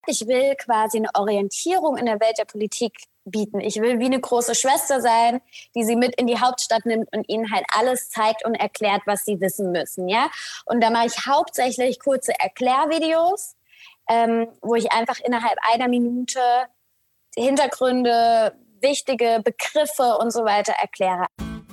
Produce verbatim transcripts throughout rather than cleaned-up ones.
ich will quasi eine Orientierung in der Welt der Politik bieten. Ich will wie eine große Schwester sein, die sie mit in die Hauptstadt nimmt und ihnen halt alles zeigt und erklärt, was sie wissen müssen. Ja? Und da mache ich hauptsächlich kurze Erklärvideos, ähm, wo ich einfach innerhalb einer Minute Hintergründe, wichtige Begriffe und so weiter erkläre.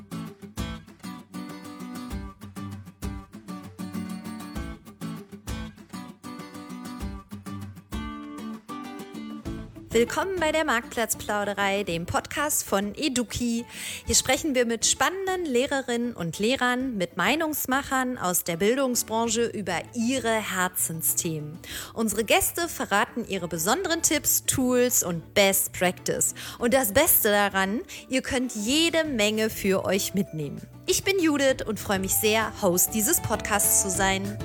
Willkommen bei der Marktplatzplauderei, dem Podcast von Eduki. Hier sprechen wir mit spannenden Lehrerinnen und Lehrern, mit Meinungsmachern aus der Bildungsbranche über ihre Herzensthemen. Unsere Gäste verraten ihre besonderen Tipps, Tools und Best Practice. Und das Beste daran, ihr könnt jede Menge für euch mitnehmen. Ich bin Judith und freue mich sehr, Host dieses Podcasts zu sein.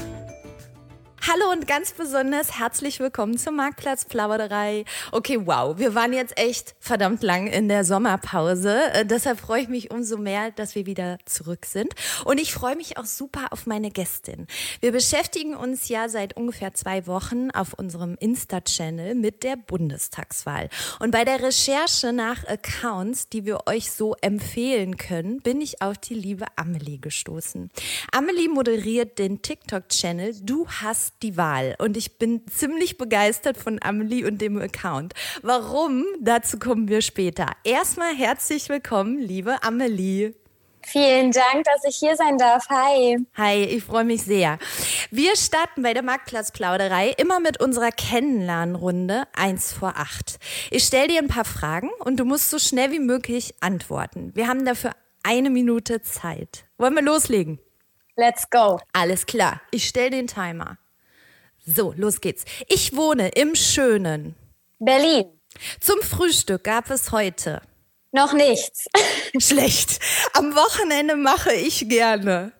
Hallo und ganz besonders herzlich willkommen zur Marktplatzplauderei. Okay, wow, wir waren jetzt echt verdammt lang in der Sommerpause. Äh, deshalb freue ich mich umso mehr, dass wir wieder zurück sind. Und ich freue mich auch super auf meine Gästin. Wir beschäftigen uns ja seit ungefähr zwei Wochen auf unserem Insta-Channel mit der Bundestagswahl. Und bei der Recherche nach Accounts, die wir euch so empfehlen können, bin ich auf die liebe Amelie gestoßen. Amelie moderiert den TikTok-Channel Du hast die Wahl und ich bin ziemlich begeistert von Amelie und dem Account. Warum? Dazu kommen wir später. Erstmal herzlich willkommen, liebe Amelie. Vielen Dank, dass ich hier sein darf. Hi. Hi, ich freue mich sehr. Wir starten bei der Marktplatzplauderei immer mit unserer Kennenlernrunde eins vor acht. Ich stelle dir ein paar Fragen und du musst so schnell wie möglich antworten. Wir haben dafür eine Minute Zeit. Wollen wir loslegen? Let's go. Alles klar, ich stelle den Timer. So, los geht's. Ich wohne im schönen Berlin. Zum Frühstück gab es heute noch nichts. Schlecht. Am Wochenende mache ich gerne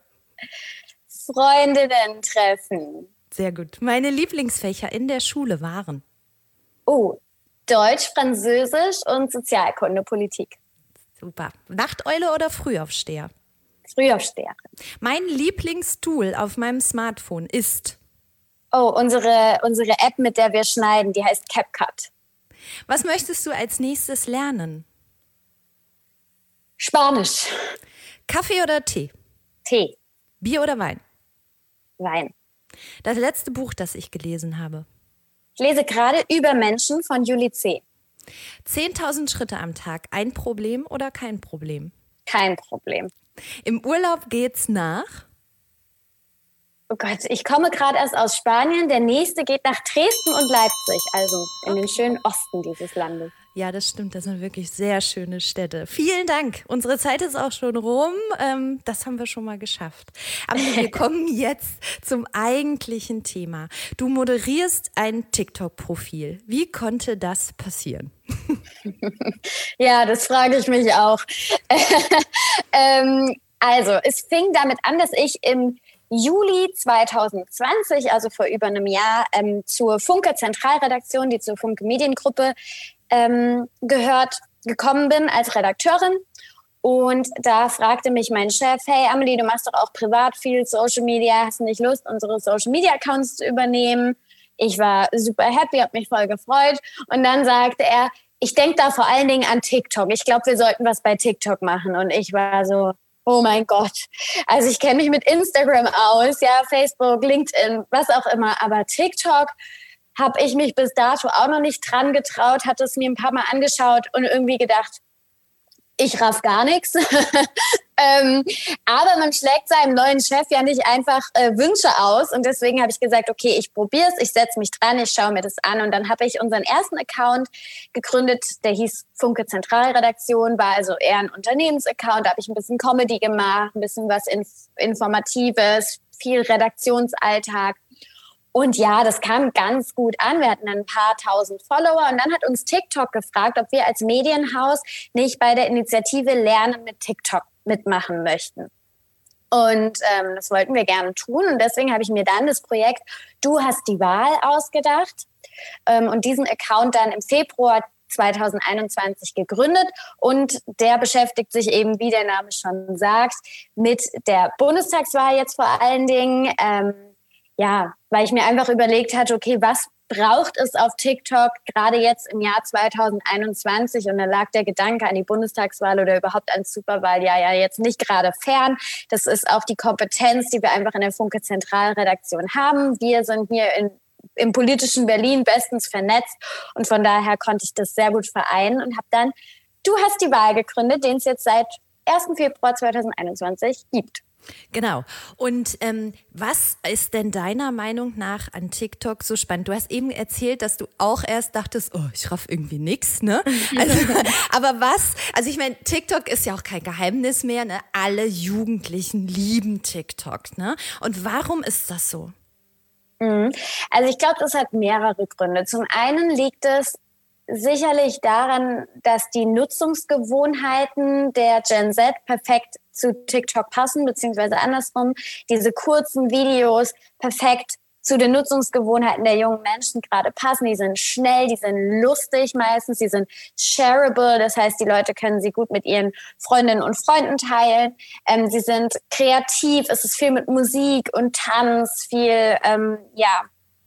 Freundinnen treffen. Sehr gut. Meine Lieblingsfächer in der Schule waren Oh, Deutsch, Französisch und Sozialkunde, Politik. Super. Nachteule oder Frühaufsteher? Frühaufsteher. Mein Lieblingstool auf meinem Smartphone ist Oh, unsere, unsere App, mit der wir schneiden, die heißt CapCut. Was möchtest du als nächstes lernen? Spanisch. Kaffee oder Tee? Tee. Bier oder Wein? Wein. Das letzte Buch, das ich gelesen habe. Ich lese gerade Über Menschen von Julie C. zehntausend Schritte am Tag, ein Problem oder kein Problem? Kein Problem. Im Urlaub geht's nach? Oh Gott, ich komme gerade erst aus Spanien. Der nächste geht nach Dresden und Leipzig, also in okay. den schönen Osten dieses Landes. Ja, das stimmt. Das sind wirklich sehr schöne Städte. Vielen Dank. Unsere Zeit ist auch schon rum. Ähm, das haben wir schon mal geschafft. Aber wir kommen jetzt zum eigentlichen Thema. Du moderierst ein TikTok-Profil. Wie konnte das passieren? Ja, das frage ich mich auch. ähm, also, es fing damit an, dass ich im Juli zwanzig zwanzig, also vor über einem Jahr, ähm, zur Funke Zentralredaktion, die zur Funke Mediengruppe ähm, gehört, gekommen bin als Redakteurin. Und da fragte mich mein Chef, hey Amelie, du machst doch auch privat viel Social Media, hast du nicht Lust, unsere Social Media Accounts zu übernehmen? Ich war super happy, habe mich voll gefreut. Und dann sagte er, ich denke da vor allen Dingen an TikTok. Ich glaube, wir sollten was bei TikTok machen. Und ich war so, oh mein Gott. Also ich kenne mich mit Instagram aus, ja, Facebook, LinkedIn, was auch immer. Aber TikTok habe ich mich bis dato auch noch nicht dran getraut, hatte es mir ein paar Mal angeschaut und irgendwie gedacht, ich raff gar nichts. ähm, aber man schlägt seinem neuen Chef ja nicht einfach äh, Wünsche aus. Und deswegen habe ich gesagt, okay, ich probiere es, ich setze mich dran, ich schaue mir das an. Und dann habe ich unseren ersten Account gegründet, der hieß Funke Zentralredaktion, war also eher ein Unternehmensaccount. Da habe ich ein bisschen Comedy gemacht, ein bisschen was Inf- Informatives, viel Redaktionsalltag. Und ja, das kam ganz gut an. Wir hatten ein paar tausend Follower. Und dann hat uns TikTok gefragt, ob wir als Medienhaus nicht bei der Initiative Lernen mit TikTok mitmachen möchten. Und ähm, das wollten wir gerne tun. Und deswegen habe ich mir dann das Projekt Du hast die Wahl ausgedacht ähm, und diesen Account dann im Februar zwanzig einundzwanzig gegründet. Und der beschäftigt sich eben, wie der Name schon sagt, mit der Bundestagswahl jetzt vor allen Dingen. Ähm, ja, weil ich mir einfach überlegt hatte, okay, was braucht es auf TikTok, gerade jetzt im Jahr zwanzig einundzwanzig, und da lag der Gedanke an die Bundestagswahl oder überhaupt an Superwahl ja, ja jetzt nicht gerade fern. Das ist auch die Kompetenz, die wir einfach in der Funke Zentralredaktion haben. Wir sind hier in, im politischen Berlin bestens vernetzt und von daher konnte ich das sehr gut vereinen und habe dann Du hast die Wahl gegründet, den es jetzt seit ersten Februar zweitausendeinundzwanzig gibt. Genau. Und ähm, was ist denn deiner Meinung nach an TikTok so spannend? Du hast eben erzählt, dass du auch erst dachtest, oh, ich raff irgendwie nix, ne? Also, aber was? Also ich meine, TikTok ist ja auch kein Geheimnis mehr, ne? Alle Jugendlichen lieben TikTok, ne? Und warum ist das so? Also ich glaube, das hat mehrere Gründe. Zum einen liegt es sicherlich daran, dass die Nutzungsgewohnheiten der Gen Z perfekt zu TikTok passen, beziehungsweise andersrum, diese kurzen Videos perfekt zu den Nutzungsgewohnheiten der jungen Menschen gerade passen. Die sind schnell, die sind lustig meistens, die sind shareable, das heißt, die Leute können sie gut mit ihren Freundinnen und Freunden teilen. Ähm, sie sind kreativ, es ist viel mit Musik und Tanz, viel, ähm, ja,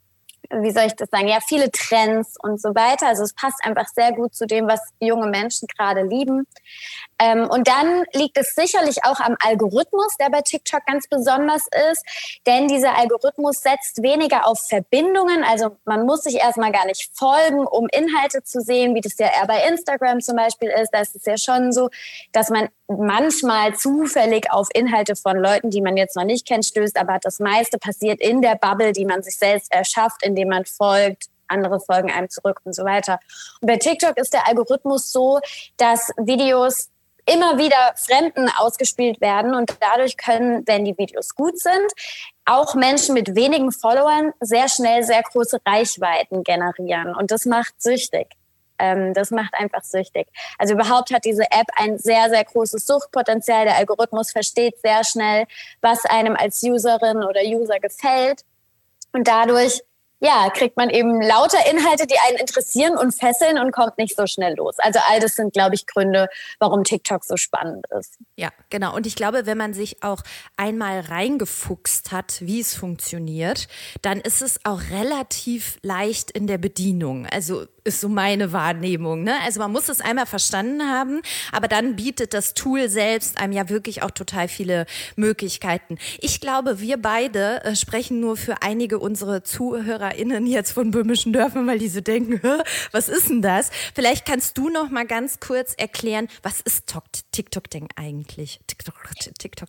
wie soll ich das sagen, ja, viele Trends und so weiter. Also es passt einfach sehr gut zu dem, was junge Menschen gerade lieben. Ähm, und dann liegt es sicherlich auch am Algorithmus, der bei TikTok ganz besonders ist. Denn dieser Algorithmus setzt weniger auf Verbindungen. Also man muss sich erstmal gar nicht folgen, um Inhalte zu sehen, wie das ja eher bei Instagram zum Beispiel ist. Da ist es ja schon so, dass man manchmal zufällig auf Inhalte von Leuten, die man jetzt noch nicht kennt, stößt. Aber das meiste passiert in der Bubble, die man sich selbst erschafft, indem man folgt. Andere folgen einem zurück und so weiter. Und bei TikTok ist der Algorithmus so, dass Videos immer wieder Fremden ausgespielt werden und dadurch können, wenn die Videos gut sind, auch Menschen mit wenigen Followern sehr schnell sehr große Reichweiten generieren und das macht süchtig. Ähm, das macht einfach süchtig. Also überhaupt hat diese App ein sehr, sehr großes Suchtpotenzial. Der Algorithmus versteht sehr schnell, was einem als Userin oder User gefällt und dadurch ja, kriegt man eben lauter Inhalte, die einen interessieren und fesseln und kommt nicht so schnell los. Also all das sind, glaube ich, Gründe, warum TikTok so spannend ist. Ja, genau. Und ich glaube, wenn man sich auch einmal reingefuchst hat, wie es funktioniert, dann ist es auch relativ leicht in der Bedienung. Also ist so meine Wahrnehmung, ne? Also man muss es einmal verstanden haben, aber dann bietet das Tool selbst einem ja wirklich auch total viele Möglichkeiten. Ich glaube, wir beide äh, sprechen nur für einige unserer ZuhörerInnen jetzt von böhmischen Dörfern, weil die so denken, was ist denn das? Vielleicht kannst du noch mal ganz kurz erklären, was ist TikTok denn eigentlich? TikTok, TikTok.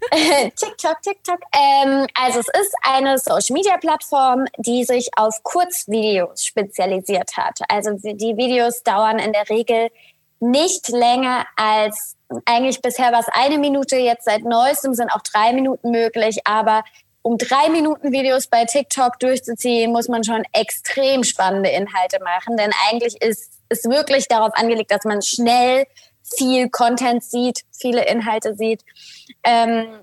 TikTok, TikTok. Ähm, also es ist eine Social-Media-Plattform, die sich auf Kurzvideos spezialisiert hat. Also die Videos dauern in der Regel nicht länger als, eigentlich bisher war es eine Minute, jetzt seit neuestem sind auch drei Minuten möglich, aber um drei Minuten Videos bei TikTok durchzuziehen, muss man schon extrem spannende Inhalte machen, denn eigentlich ist es wirklich darauf angelegt, dass man schnell viel Content sieht, viele Inhalte sieht. Ähm,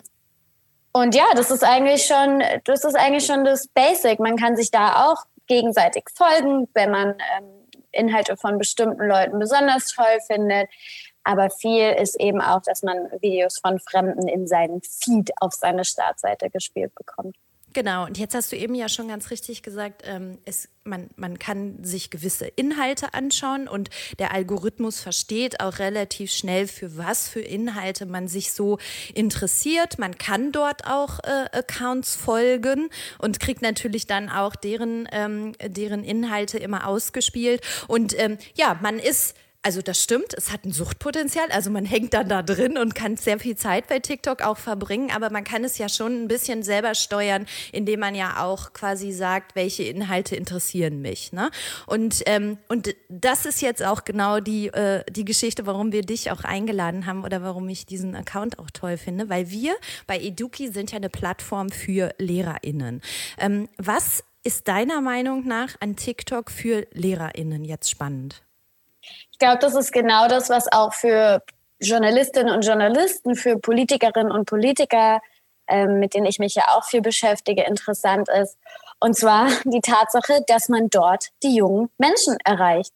und ja, das ist eigentlich schon, das ist eigentlich schon das Basic. Man kann sich da auch gegenseitig folgen, wenn man ähm, Inhalte von bestimmten Leuten besonders toll findet. Aber viel ist eben auch, dass man Videos von Fremden in seinen Feed auf seine Startseite gespielt bekommt. Genau, und jetzt hast du eben ja schon ganz richtig gesagt, ähm, es, man, man kann sich gewisse Inhalte anschauen und der Algorithmus versteht auch relativ schnell, für was für Inhalte man sich so interessiert. Man kann dort auch äh, Accounts folgen und kriegt natürlich dann auch deren, ähm, deren Inhalte immer ausgespielt. Und ähm, ja, man ist... Also das stimmt, es hat ein Suchtpotenzial, also man hängt dann da drin und kann sehr viel Zeit bei TikTok auch verbringen, aber man kann es ja schon ein bisschen selber steuern, indem man ja auch quasi sagt, welche Inhalte interessieren mich, ne? Und, ähm, und das ist jetzt auch genau die, äh, die Geschichte, warum wir dich auch eingeladen haben oder warum ich diesen Account auch toll finde, weil wir bei Eduki sind ja eine Plattform für LehrerInnen. Ähm, was ist deiner Meinung nach an TikTok für LehrerInnen jetzt spannend? Ich glaube, das ist genau das, was auch für Journalistinnen und Journalisten, für Politikerinnen und Politiker, ähm, mit denen ich mich ja auch viel beschäftige, interessant ist. Und zwar die Tatsache, dass man dort die jungen Menschen erreicht.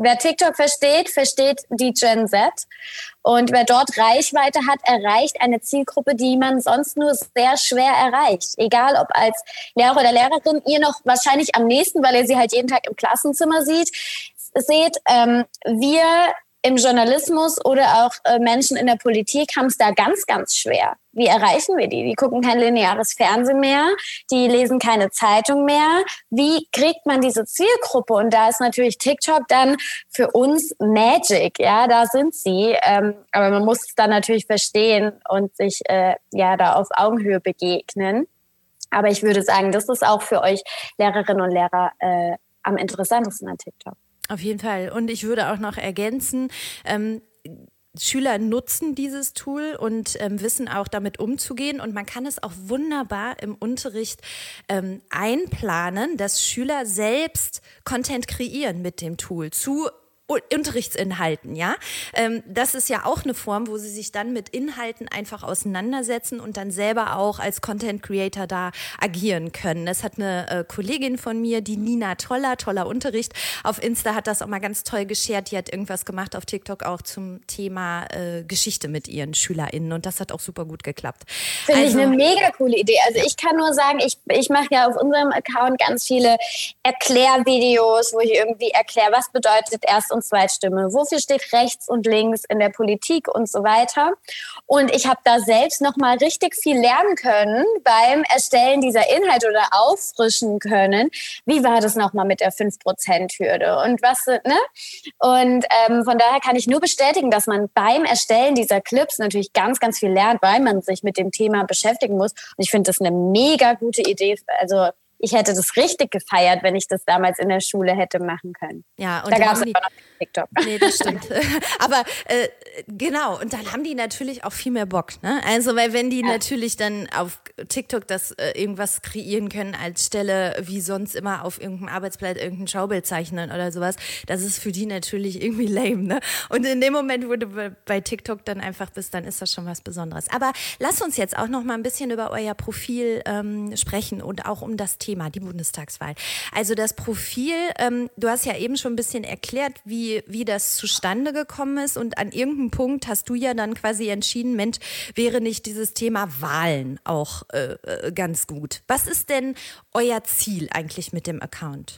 wer TikTok versteht, versteht die Gen Z. Und wer dort Reichweite hat, erreicht eine Zielgruppe, die man sonst nur sehr schwer erreicht. Egal ob als Lehrer oder Lehrerin, ihr noch wahrscheinlich am nächsten, weil ihr sie halt jeden Tag im Klassenzimmer sieht, seht, ähm, wir im Journalismus oder auch äh, Menschen in der Politik haben es da ganz, ganz schwer. Wie erreichen wir die? Die gucken kein lineares Fernsehen mehr, die lesen keine Zeitung mehr. Wie kriegt man diese Zielgruppe? Und da ist natürlich TikTok dann für uns Magic, ja, da sind sie. Ähm, aber man muss es dann natürlich verstehen und sich äh, ja da auf Augenhöhe begegnen. Aber ich würde sagen, das ist auch für euch Lehrerinnen und Lehrer äh, am interessantesten an TikTok. Auf jeden Fall. Und ich würde auch noch ergänzen, ähm, Schüler nutzen dieses Tool und ähm, wissen auch damit umzugehen. Und man kann es auch wunderbar im Unterricht ähm, einplanen, dass Schüler selbst Content kreieren mit dem Tool zu Unterrichtsinhalten, ja. Ähm, das ist ja auch eine Form, wo sie sich dann mit Inhalten einfach auseinandersetzen und dann selber auch als Content Creator da agieren können. Das hat eine äh, Kollegin von mir, die Nina Toller, toller Unterricht, auf Insta hat das auch mal ganz toll geshared. Die hat irgendwas gemacht auf TikTok auch zum Thema äh, Geschichte mit ihren SchülerInnen und das hat auch super gut geklappt. Finde also, ich eine mega coole Idee. Also ich kann nur sagen, ich, ich mache ja auf unserem Account ganz viele Erklärvideos, wo ich irgendwie erkläre, was bedeutet Erst- und Zweitstimme, wofür steht rechts und links in der Politik und so weiter. Und ich habe da selbst noch mal richtig viel lernen können beim Erstellen dieser Inhalte oder auffrischen können. Wie war das noch mal mit der fünf Prozent Hürde und was, ne? Und ähm, von daher kann ich nur bestätigen, dass man beim Erstellen dieser Clips natürlich ganz, ganz viel lernt, weil man sich mit dem Thema beschäftigen muss. Und ich finde das eine mega gute Idee. Also ich hätte das richtig gefeiert, wenn ich das damals in der Schule hätte machen können. Ja, und da gab es aber noch TikTok. Nee, das stimmt. Aber äh, genau, und dann haben die natürlich auch viel mehr Bock. Ne? Also, weil wenn die ja. natürlich dann auf TikTok das äh, irgendwas kreieren können als Stelle, wie sonst immer auf irgendeinem Arbeitsblatt irgendein Schaubild zeichnen oder sowas, das ist für die natürlich irgendwie lame. Ne? Und in dem Moment, wo du bei TikTok dann einfach bist, dann ist das schon was Besonderes. Aber lass uns jetzt auch noch mal ein bisschen über euer Profil ähm, sprechen und auch um das Thema, die Bundestagswahl. Also das Profil, ähm, du hast ja eben schon ein bisschen erklärt, wie, wie das zustande gekommen ist und an irgendeinem Punkt hast du ja dann quasi entschieden, Mensch, wäre nicht dieses Thema Wahlen auch äh, ganz gut. Was ist denn euer Ziel eigentlich mit dem Account?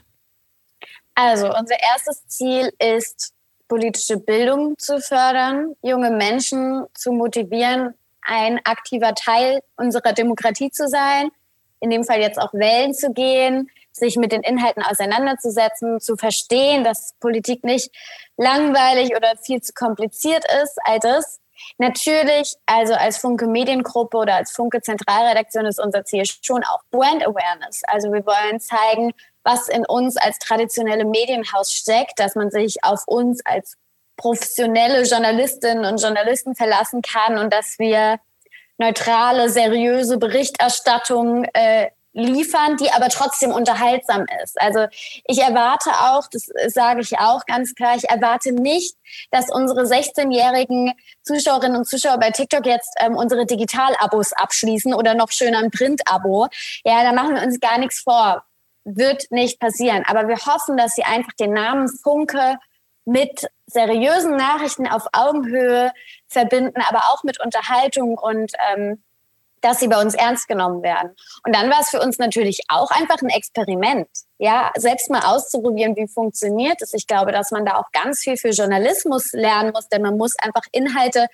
Also unser erstes Ziel ist, politische Bildung zu fördern, junge Menschen zu motivieren, ein aktiver Teil unserer Demokratie zu sein, in dem Fall jetzt auch wählen zu gehen, sich mit den Inhalten auseinanderzusetzen, zu verstehen, dass Politik nicht langweilig oder viel zu kompliziert ist, all das. Natürlich, also als Funke Mediengruppe oder als Funke Zentralredaktion ist unser Ziel schon auch Brand Awareness. Also wir wollen zeigen, was in uns als traditionelle Medienhaus steckt, dass man sich auf uns als professionelle Journalistinnen und Journalisten verlassen kann und dass wir neutrale, seriöse Berichterstattung äh, liefern, die aber trotzdem unterhaltsam ist. Also ich erwarte auch, das sage ich auch ganz klar, ich erwarte nicht, dass unsere sechzehnjährigen Zuschauerinnen und Zuschauer bei TikTok jetzt ähm, unsere Digital-Abos abschließen oder noch schöner ein Print-Abo. Ja, da machen wir uns gar nichts vor. Wird nicht passieren. Aber wir hoffen, dass sie einfach den Namen Funke mit seriösen Nachrichten auf Augenhöhe verbinden, aber auch mit Unterhaltung und ähm, dass sie bei uns ernst genommen werden. Und dann war es für uns natürlich auch einfach ein Experiment, ja, selbst mal auszuprobieren, wie funktioniert es. Ich glaube, dass man da auch ganz viel für Journalismus lernen muss, denn man muss einfach Inhalte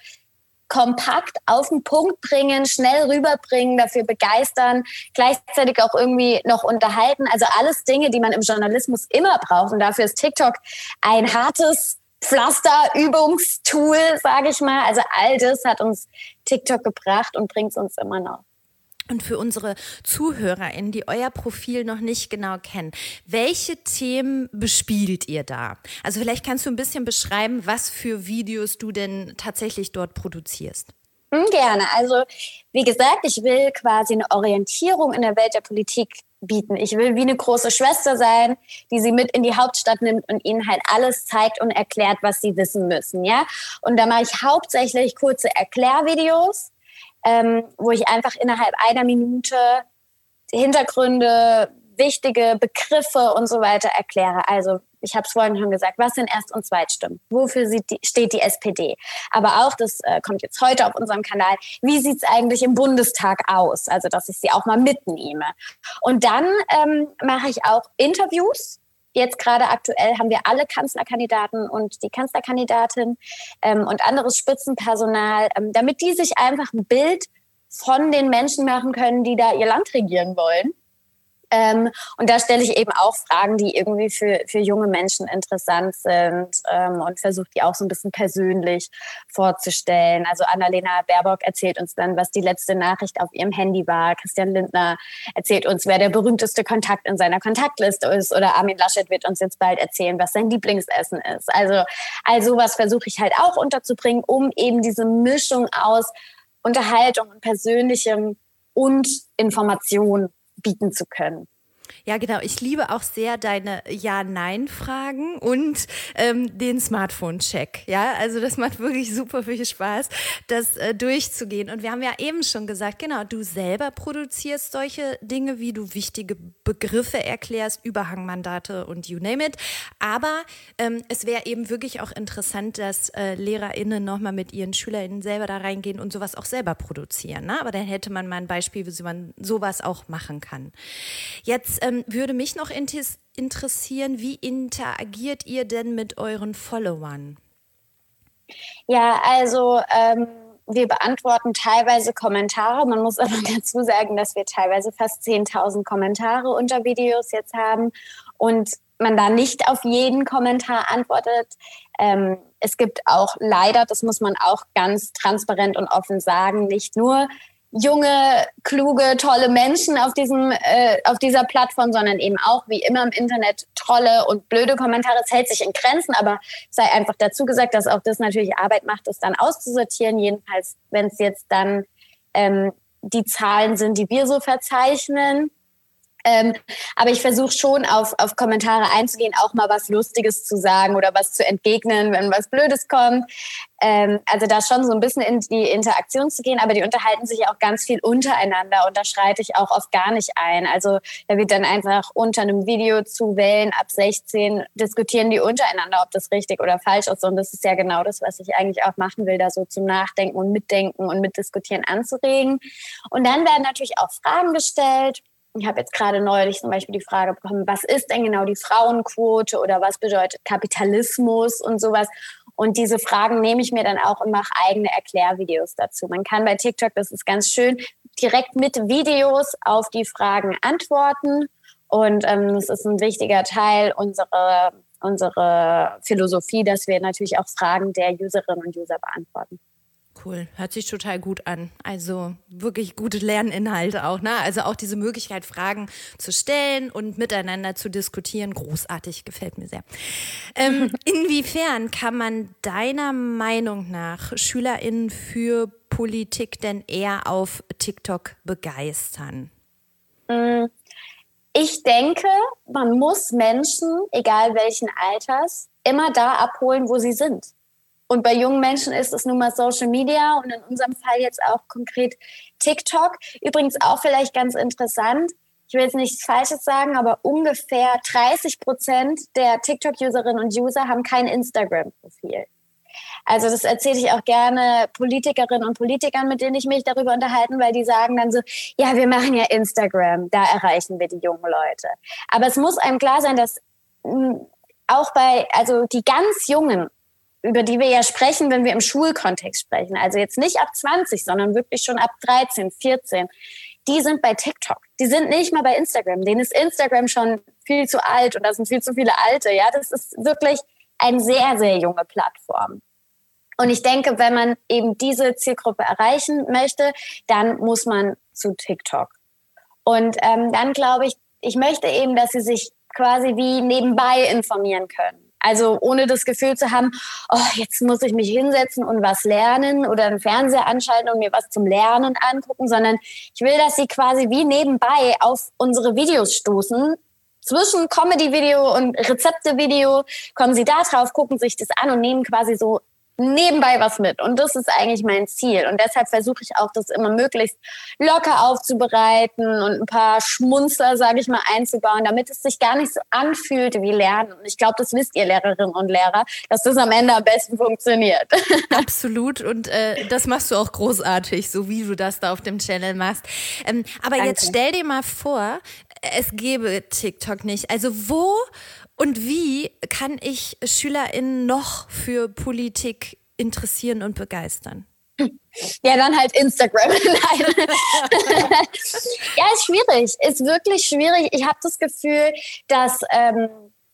kompakt auf den Punkt bringen, schnell rüberbringen, dafür begeistern, gleichzeitig auch irgendwie noch unterhalten. Also alles Dinge, die man im Journalismus immer braucht. Und dafür ist TikTok ein hartes Pflaster-Übungstool, sage ich mal. Also all das hat uns TikTok gebracht und bringt es uns immer noch. Und für unsere ZuhörerInnen, die euer Profil noch nicht genau kennen, welche Themen bespielt ihr da? Also vielleicht kannst du ein bisschen beschreiben, was für Videos du denn tatsächlich dort produzierst. Gerne. Also wie gesagt, ich will quasi eine Orientierung in der Welt der Politik bieten. Ich will wie eine große Schwester sein, die sie mit in die Hauptstadt nimmt und ihnen halt alles zeigt und erklärt, was sie wissen müssen. Ja? Und da mache ich hauptsächlich kurze Erklärvideos, ähm, wo ich einfach innerhalb einer Minute Hintergründe, wichtige Begriffe und so weiter erkläre. Also ich habe es vorhin schon gesagt, was sind Erst- und Zweitstimmen? Wofür die, steht die S P D? Aber auch, das äh, kommt jetzt heute auf unserem Kanal, wie sieht es eigentlich im Bundestag aus? Also dass ich sie auch mal mitnehme. Und dann ähm, mache ich auch Interviews. Jetzt gerade aktuell haben wir alle Kanzlerkandidaten und die Kanzlerkandidatin ähm, und anderes Spitzenpersonal, ähm, damit die sich einfach ein Bild von den Menschen machen können, die da ihr Land regieren wollen. Ähm, und da stelle ich eben auch Fragen, die irgendwie für, für junge Menschen interessant sind ähm, und versuche die auch so ein bisschen persönlich vorzustellen. Also Annalena Baerbock erzählt uns dann, was die letzte Nachricht auf ihrem Handy war. Christian Lindner erzählt uns, wer der berühmteste Kontakt in seiner Kontaktliste ist. Oder Armin Laschet wird uns jetzt bald erzählen, was sein Lieblingsessen ist. Also all sowas versuche ich halt auch unterzubringen, um eben diese Mischung aus Unterhaltung und Persönlichem und Information bieten zu können. Ja, genau. Ich liebe auch sehr deine Ja-Nein-Fragen und ähm, den Smartphone-Check. Ja, also das macht wirklich super viel Spaß, das äh, durchzugehen. Und wir haben ja eben schon gesagt, genau, du selber produzierst solche Dinge, wie du wichtige Begriffe erklärst, Überhangmandate und you name it. Aber ähm, es wäre eben wirklich auch interessant, dass äh, LehrerInnen nochmal mit ihren SchülerInnen selber da reingehen und sowas auch selber produzieren. Ne? Aber dann hätte man mal ein Beispiel, wie man sowas auch machen kann. Jetzt ähm, würde mich noch intis- interessieren, wie interagiert ihr denn mit euren Followern? Ja, also ähm, wir beantworten teilweise Kommentare. Man muss aber dazu sagen, dass wir teilweise fast zehntausend Kommentare unter Videos jetzt haben und man da nicht auf jeden Kommentar antwortet. Ähm, es gibt auch leider, das muss man auch ganz transparent und offen sagen, nicht nur junge, kluge, tolle Menschen auf diesem, äh, auf dieser Plattform, sondern eben auch, wie immer im Internet, tolle und blöde Kommentare. Es hält sich in Grenzen, aber sei einfach dazu gesagt, dass auch das natürlich Arbeit macht, das dann auszusortieren. Jedenfalls, wenn es jetzt dann ähm, die Zahlen sind, die wir so verzeichnen. Ähm, aber ich versuche schon auf, auf Kommentare einzugehen, auch mal was Lustiges zu sagen oder was zu entgegnen, wenn was Blödes kommt. Ähm, also da schon so ein bisschen in die Interaktion zu gehen, aber die unterhalten sich auch ganz viel untereinander und da schreite ich auch oft gar nicht ein. Also da wird dann einfach unter einem Video zu Wellen ab sechzehn diskutieren die untereinander, ob das richtig oder falsch ist. Und das ist ja genau das, was ich eigentlich auch machen will, da so zum Nachdenken und Mitdenken und Mitdiskutieren anzuregen. Und dann werden natürlich auch Fragen gestellt. Ich habe jetzt gerade neulich zum Beispiel die Frage bekommen, was ist denn genau die Frauenquote oder was bedeutet Kapitalismus und sowas. Und diese Fragen nehme ich mir dann auch und mache eigene Erklärvideos dazu. Man kann bei TikTok, das ist ganz schön, direkt mit Videos auf die Fragen antworten. Und ähm, das ist ein wichtiger Teil unserer, unserer Philosophie, dass wir natürlich auch Fragen der Userinnen und User beantworten. Cool, hört sich total gut an. Also wirklich gute Lerninhalte auch, ne? Also auch diese Möglichkeit, Fragen zu stellen und miteinander zu diskutieren, großartig, gefällt mir sehr. Ähm, inwiefern kann man deiner Meinung nach SchülerInnen für Politik denn eher auf TikTok begeistern? Ich denke, man muss Menschen, egal welchen Alters, immer da abholen, wo sie sind. Und bei jungen Menschen ist es nun mal Social Media und in unserem Fall jetzt auch konkret TikTok. Übrigens auch vielleicht ganz interessant, ich will jetzt nichts Falsches sagen, aber ungefähr dreißig Prozent der TikTok-Userinnen und User haben kein Instagram-Profil. Also das erzähle ich auch gerne Politikerinnen und Politikern, mit denen ich mich darüber unterhalten, weil die sagen dann so, ja, wir machen ja Instagram, da erreichen wir die jungen Leute. Aber es muss einem klar sein, dass mh, auch bei, also die ganz Jungen, über die wir ja sprechen, wenn wir im Schulkontext sprechen. Also jetzt nicht ab zwanzig, sondern wirklich schon ab dreizehn, vierzehn. Die sind bei TikTok. Die sind nicht mal bei Instagram. Denen ist Instagram schon viel zu alt und da sind viel zu viele Alte. Ja, das ist wirklich eine sehr, sehr junge Plattform. Und ich denke, wenn man eben diese Zielgruppe erreichen möchte, dann muss man zu TikTok. Und ähm, dann glaube ich, ich möchte eben, dass sie sich quasi wie nebenbei informieren können. Also ohne das Gefühl zu haben, oh, jetzt muss ich mich hinsetzen und was lernen oder einen Fernseher anschalten und mir was zum Lernen angucken, sondern ich will, dass sie quasi wie nebenbei auf unsere Videos stoßen. Zwischen Comedy-Video und Rezepte-Video kommen sie da drauf, gucken sich das an und nehmen quasi so nebenbei was mit. Und das ist eigentlich mein Ziel. Und deshalb versuche ich auch, das immer möglichst locker aufzubereiten und ein paar Schmunzler, sage ich mal, einzubauen, damit es sich gar nicht so anfühlt wie Lernen. Und ich glaube, das wisst ihr Lehrerinnen und Lehrer, dass das am Ende am besten funktioniert. Absolut. Und äh, das machst du auch großartig, so wie du das da auf dem Channel machst. Ähm, aber Danke. Jetzt stell dir mal vor, es gäbe TikTok nicht. Also wo und wie kann ich SchülerInnen noch für Politik interessieren und begeistern? Ja, dann halt Instagram. Nein. Ja, ist schwierig. Ist wirklich schwierig. Ich habe das Gefühl, dass, ähm,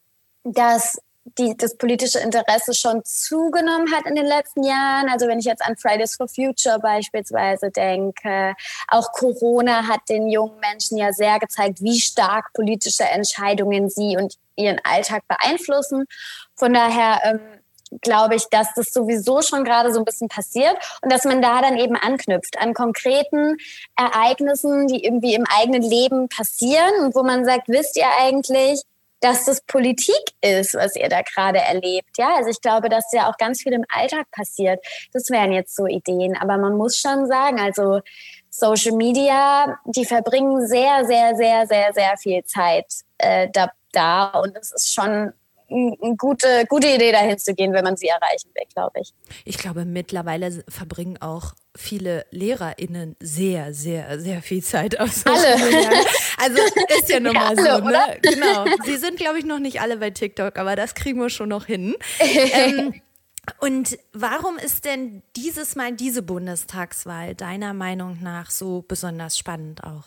dass die, das politische Interesse schon zugenommen hat in den letzten Jahren. Also wenn ich jetzt an Fridays for Future beispielsweise denke, auch Corona hat den jungen Menschen ja sehr gezeigt, wie stark politische Entscheidungen sie und ihren Alltag beeinflussen. Von daher ähm, glaube ich, dass das sowieso schon gerade so ein bisschen passiert und dass man da dann eben anknüpft an konkreten Ereignissen, die irgendwie im eigenen Leben passieren und wo man sagt, wisst ihr eigentlich, dass das Politik ist, was ihr da gerade erlebt. Ja, also ich glaube, dass ja auch ganz viel im Alltag passiert. Das wären jetzt so Ideen. Aber man muss schon sagen, also Social Media, die verbringen sehr, sehr, sehr, sehr, sehr viel Zeit äh, da, da. Und es ist schon eine gute, gute Idee, dahin zu gehen, wenn man sie erreichen will, glaube ich. Ich glaube, mittlerweile verbringen auch viele LehrerInnen sehr, sehr, sehr viel Zeit auf Social Media. Also ist ja nun mal ja, so, ne? Genau. Sie sind, glaube ich, noch nicht alle bei TikTok, aber das kriegen wir schon noch hin. ähm, und warum ist denn dieses Mal diese Bundestagswahl deiner Meinung nach so besonders spannend auch?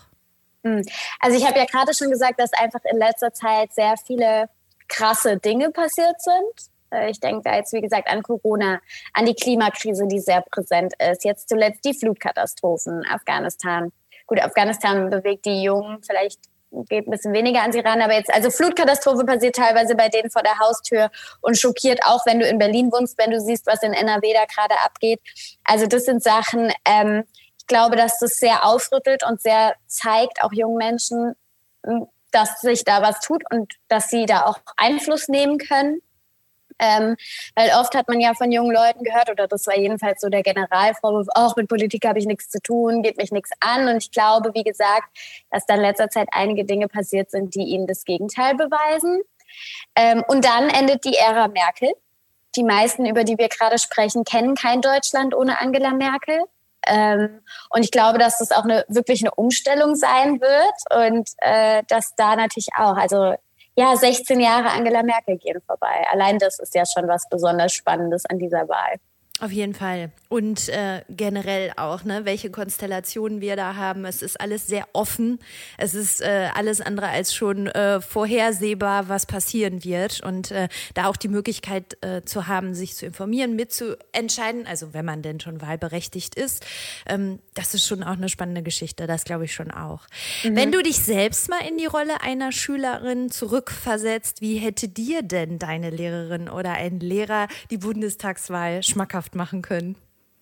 Also ich habe ja gerade schon gesagt, dass einfach in letzter Zeit sehr viele krasse Dinge passiert sind. Ich denke da jetzt, wie gesagt, an Corona, an die Klimakrise, die sehr präsent ist. Jetzt zuletzt die Flutkatastrophen, Afghanistan. Gut, Afghanistan bewegt die Jungen, vielleicht geht ein bisschen weniger an sie ran, aber jetzt, also Flutkatastrophe passiert teilweise bei denen vor der Haustür und schockiert auch, wenn du in Berlin wohnst, wenn du siehst, was in N R W da gerade abgeht. Also das sind Sachen, ähm, ich glaube, dass das sehr aufrüttelt und sehr zeigt, auch jungen Menschen, dass sich da was tut und dass sie da auch Einfluss nehmen können. Ähm, weil oft hat man ja von jungen Leuten gehört, oder das war jedenfalls so der Generalvorwurf, auch mit Politik habe ich nichts zu tun, geht mich nichts an. Und ich glaube, wie gesagt, dass da in letzter Zeit einige Dinge passiert sind, die ihnen das Gegenteil beweisen. Ähm, und dann endet die Ära Merkel. Die meisten, über die wir gerade sprechen, kennen kein Deutschland ohne Angela Merkel. Ähm, und ich glaube, dass das auch eine, wirklich eine Umstellung sein wird und äh, dass da natürlich auch, also ja, sechzehn Jahre Angela Merkel gehen vorbei. Allein das ist ja schon was besonders Spannendes an dieser Wahl. Auf jeden Fall. Und äh, generell auch, ne, welche Konstellationen wir da haben. Es ist alles sehr offen. Es ist äh, alles andere als schon äh, vorhersehbar, was passieren wird. Und äh, da auch die Möglichkeit äh, zu haben, sich zu informieren, mitzuentscheiden, also wenn man denn schon wahlberechtigt ist, ähm, das ist schon auch eine spannende Geschichte. Das glaube ich schon auch. Mhm. Wenn du dich selbst mal in die Rolle einer Schülerin zurückversetzt, wie hätte dir denn deine Lehrerin oder ein Lehrer die Bundestagswahl schmackhaft machen können?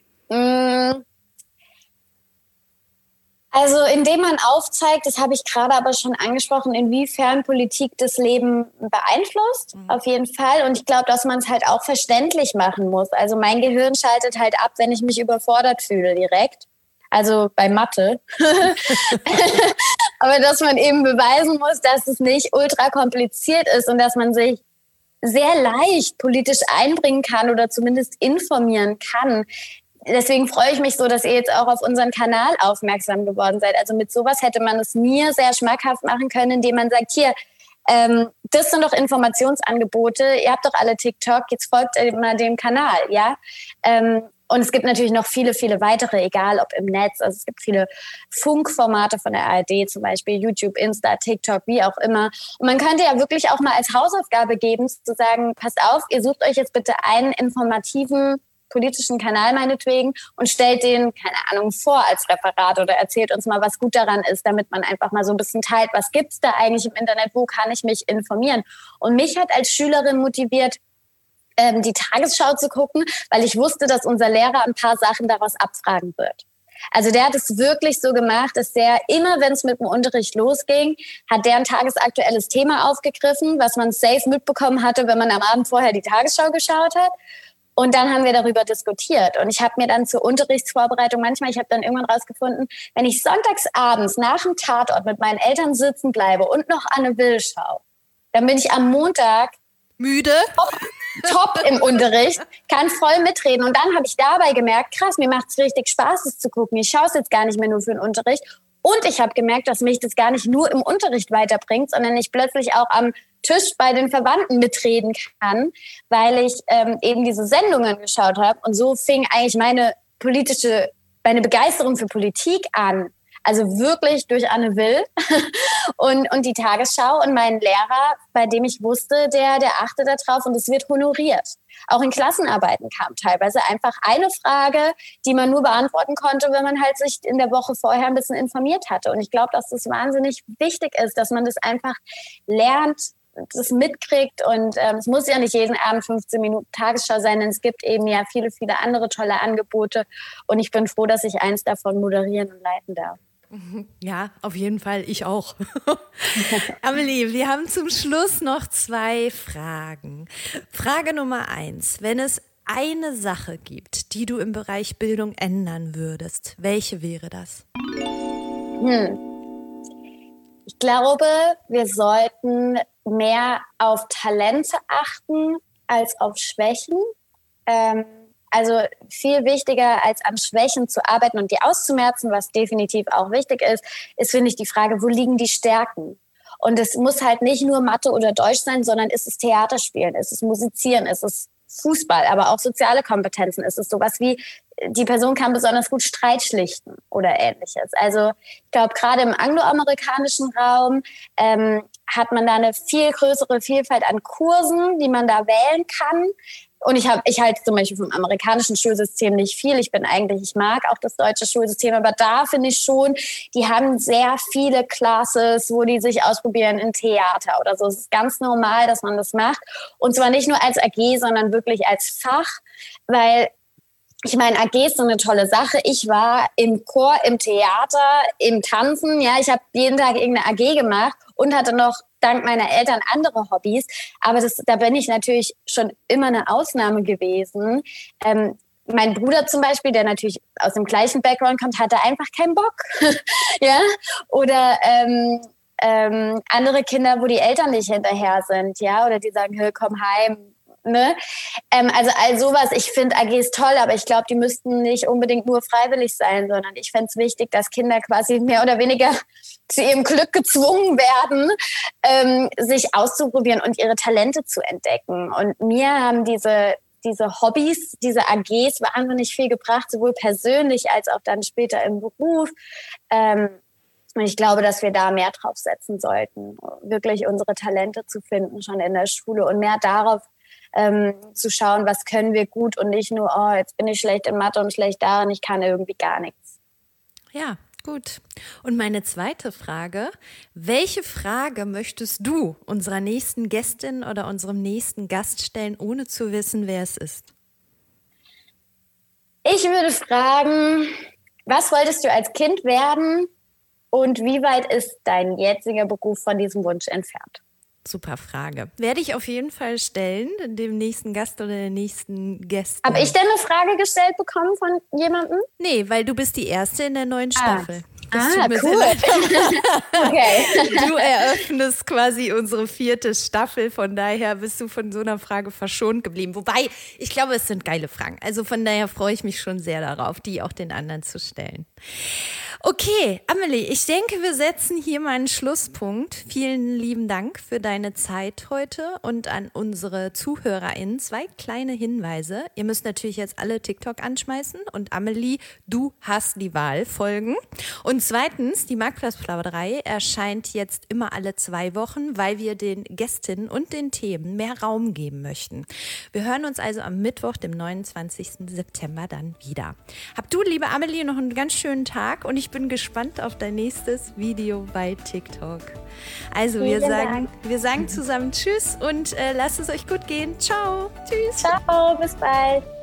Also indem man aufzeigt, das habe ich gerade aber schon angesprochen, inwiefern Politik das Leben beeinflusst, mhm. auf jeden Fall. Und ich glaube, dass man es halt auch verständlich machen muss. Also mein Gehirn schaltet halt ab, wenn ich mich überfordert fühle direkt. Also bei Mathe. Aber dass man eben beweisen muss, dass es nicht ultra kompliziert ist und dass man sich sehr leicht politisch einbringen kann oder zumindest informieren kann. Deswegen freue ich mich so, dass ihr jetzt auch auf unseren Kanal aufmerksam geworden seid. Also mit sowas hätte man es mir sehr schmackhaft machen können, indem man sagt, hier, ähm, das sind doch Informationsangebote, ihr habt doch alle TikTok, jetzt folgt mal dem Kanal, ja. Ähm, und es gibt natürlich noch viele, viele weitere, egal ob im Netz. Also es gibt viele Funkformate von der A R D, zum Beispiel YouTube, Insta, TikTok, wie auch immer. Und man könnte ja wirklich auch mal als Hausaufgabe geben, zu sagen, passt auf, ihr sucht euch jetzt bitte einen informativen politischen Kanal meinetwegen und stellt den, keine Ahnung, vor als Referat oder erzählt uns mal, was gut daran ist, damit man einfach mal so ein bisschen teilt, was gibt's da eigentlich im Internet, wo kann ich mich informieren. Und mich hat als Schülerin motiviert, die Tagesschau zu gucken, weil ich wusste, dass unser Lehrer ein paar Sachen daraus abfragen wird. Also der hat es wirklich so gemacht, dass der immer, wenn es mit dem Unterricht losging, hat der ein tagesaktuelles Thema aufgegriffen, was man safe mitbekommen hatte, wenn man am Abend vorher die Tagesschau geschaut hat. Und dann haben wir darüber diskutiert. Und ich habe mir dann zur Unterrichtsvorbereitung manchmal, ich habe dann irgendwann rausgefunden, wenn ich sonntags abends nach dem Tatort mit meinen Eltern sitzen bleibe und noch Anne Will schaue, dann bin ich am Montag müde, top, top im Unterricht, kann voll mitreden. Und dann habe ich dabei gemerkt, krass, mir macht es richtig Spaß, es zu gucken. Ich schaue es jetzt gar nicht mehr nur für den Unterricht. Und ich habe gemerkt, dass mich das gar nicht nur im Unterricht weiterbringt, sondern ich plötzlich auch am Tisch bei den Verwandten mitreden kann, weil ich ähm, eben diese Sendungen geschaut habe. Und so fing eigentlich meine politische, meine Begeisterung für Politik an. Also wirklich durch Anne Will und, und die Tagesschau und meinen Lehrer, bei dem ich wusste, der, der achtet da drauf und es wird honoriert. Auch in Klassenarbeiten kam teilweise einfach eine Frage, die man nur beantworten konnte, wenn man halt sich in der Woche vorher ein bisschen informiert hatte. Und ich glaube, dass das wahnsinnig wichtig ist, dass man das einfach lernt, das mitkriegt. Und ähm, es muss ja nicht jeden Abend fünfzehn Minuten Tagesschau sein, denn es gibt eben ja viele, viele andere tolle Angebote. Und ich bin froh, dass ich eins davon moderieren und leiten darf. Ja, auf jeden Fall, ich auch. Amelie, wir haben zum Schluss noch zwei Fragen. Frage Nummer eins. Wenn es eine Sache gibt, die du im Bereich Bildung ändern würdest, welche wäre das? Hm. Ich glaube, wir sollten mehr auf Talente achten als auf Schwächen. Ähm, Also viel wichtiger als an Schwächen zu arbeiten und die auszumerzen, was definitiv auch wichtig ist, ist, finde ich, die Frage, wo liegen die Stärken? Und es muss halt nicht nur Mathe oder Deutsch sein, sondern ist es Theaterspielen, ist es Musizieren, ist es Fußball, aber auch soziale Kompetenzen, ist es sowas wie, die Person kann besonders gut Streit schlichten oder Ähnliches. Also ich glaube, gerade im angloamerikanischen Raum ähm, hat man da eine viel größere Vielfalt an Kursen, die man da wählen kann. Und ich habe, ich halte zum Beispiel vom amerikanischen Schulsystem nicht viel. Ich bin eigentlich, ich mag auch das deutsche Schulsystem, aber da finde ich schon, die haben sehr viele Classes, wo die sich ausprobieren in Theater oder so. Es ist ganz normal, dass man das macht. Und zwar nicht nur als A G, sondern wirklich als Fach, weil ich meine, A G ist so eine tolle Sache. Ich war im Chor, im Theater, im Tanzen. Ja, ich habe jeden Tag irgendeine A G gemacht und hatte noch dank meiner Eltern andere Hobbys. Aber das, da bin ich natürlich schon immer eine Ausnahme gewesen. Ähm, mein Bruder zum Beispiel, der natürlich aus dem gleichen Background kommt, hatte einfach keinen Bock. Ja? Oder ähm, ähm, andere Kinder, wo die Eltern nicht hinterher sind, ja, oder die sagen, hey, komm heim. Ne? Ähm, also all sowas, ich finde A Gs toll, aber ich glaube, die müssten nicht unbedingt nur freiwillig sein, sondern ich fände es wichtig, dass Kinder quasi mehr oder weniger zu ihrem Glück gezwungen werden, ähm, sich auszuprobieren und ihre Talente zu entdecken. Und mir haben diese, diese Hobbys, diese A Gs wahnsinnig viel gebracht, sowohl persönlich als auch dann später im Beruf. Ähm, Und ich glaube, dass wir da mehr drauf setzen sollten, wirklich unsere Talente zu finden, schon in der Schule und mehr darauf ähm, zu schauen, was können wir gut und nicht nur, oh, jetzt bin ich schlecht in Mathe und schlecht darin, ich kann irgendwie gar nichts. Ja, gut. Und meine zweite Frage, welche Frage möchtest du unserer nächsten Gästin oder unserem nächsten Gast stellen, ohne zu wissen, wer es ist? Ich würde fragen, was wolltest du als Kind werden und wie weit ist dein jetziger Beruf von diesem Wunsch entfernt? Super Frage. Werde ich auf jeden Fall stellen, dem nächsten Gast oder der nächsten Gästin. Habe ich denn eine Frage gestellt bekommen von jemandem? Nee, weil du bist die Erste in der neuen Staffel. Ah, ah cool. Okay. Du eröffnest quasi unsere vierte Staffel, von daher bist du von so einer Frage verschont geblieben. Wobei, ich glaube, es sind geile Fragen. Also von daher freue ich mich schon sehr darauf, die auch den anderen zu stellen. Okay, Amelie, ich denke, wir setzen hier mal einen Schlusspunkt. Vielen lieben Dank für deine Zeit heute und an unsere ZuhörerInnen zwei kleine Hinweise. Ihr müsst natürlich jetzt alle TikTok anschmeißen und Amelie, du hast die Wahl, folgen. Und zweitens, die Marktplatzplauderei erscheint jetzt immer alle zwei Wochen, weil wir den Gästinnen und den Themen mehr Raum geben möchten. Wir hören uns also am Mittwoch, dem neunundzwanzigsten September dann wieder. Habt du, liebe Amelie, noch einen ganz schönen Tag und ich bin gespannt auf dein nächstes Video bei TikTok. Also wir sagen, wir sagen zusammen Tschüss und äh, lasst es euch gut gehen. Ciao. Tschüss. Ciao, bis bald.